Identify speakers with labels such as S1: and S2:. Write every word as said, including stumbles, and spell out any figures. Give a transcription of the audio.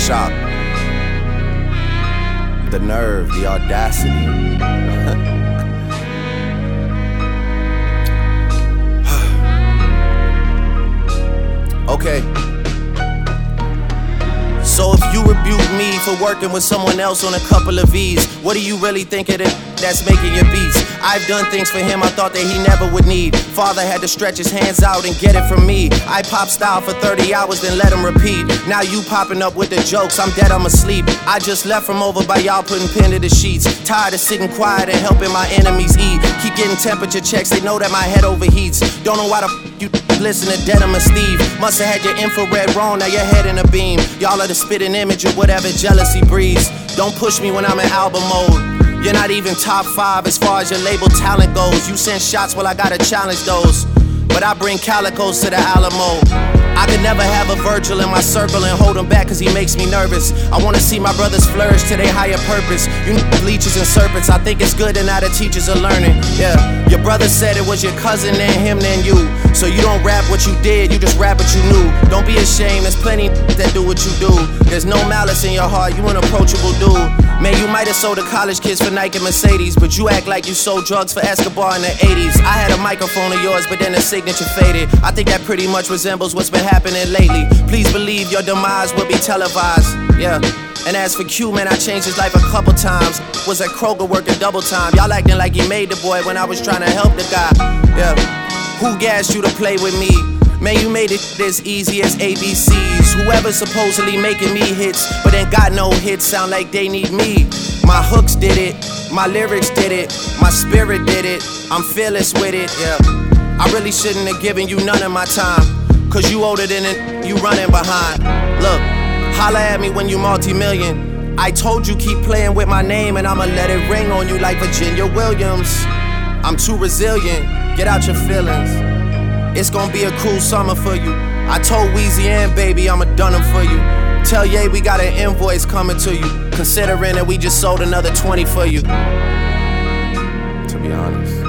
S1: shock. The nerve, the audacity. Okay. So if you rebuke me for working with someone else on a couple of V's, what do you really think of it that's making your beats? I've done things for him I thought that he never would need. Father had to stretch his hands out and get it from me. I pop style for thirty hours, then let him repeat. Now you popping up with the jokes, I'm dead, I'm asleep. I just left from over by y'all putting pen to the sheets. Tired of sitting quiet and helping my enemies eat. Keep getting temperature checks, they know that my head overheats. Don't know why the f you listen to Denim and Steve. Musta had your infrared wrong, now your head in a beam. Y'all are the spitting image of whatever jealousy breeds. Don't push me when I'm in album mode. You're not even top five as far as your label talent goes. You send shots, well I gotta challenge those. But I bring calicos to the Alamo. I could never have a Virgil in my circle and hold him back cause he makes me nervous. I wanna see my brothers flourish to their higher purpose. You leeches and serpents, I think it's good that now the teachers are learning. Yeah, your brother said it was your cousin and him then you. So you don't rap what you did, you just rap what you knew. Don't be ashamed, there's plenty that do what you do. There's no malice in your heart, you an approachable dude. Man, you might have sold to college kids for Nike Mercedes, but you act like you sold drugs for Escobar in the eighties. I had a microphone of yours, but then the signature faded. I think that pretty much resembles what's been happening lately. Please believe your demise will be televised. Yeah. And as for Q, man, I changed his life a couple times. Was at Kroger working double time. Y'all acting like he made the boy when I was trying to help the guy. Yeah. Who gassed you to play with me? Man, you made it as easy as A B Cs. Whoever supposedly making me hits, but ain't got no hits, sound like they need me. My hooks did it, my lyrics did it, my spirit did it. I'm fearless with it, yeah. I really shouldn't have given you none of my time, cause you older than it, you running behind. Look, holla at me when you multi-million. I told you keep playing with my name and I'ma let it ring on you like Virginia Williams. I'm too resilient, get out your feelings. It's gonna be a cruel summer for you. I told Weezy and Baby I'ma done them for you. Tell Ye we got an invoice coming to you, considering that we just sold another twenty for you. To be honest.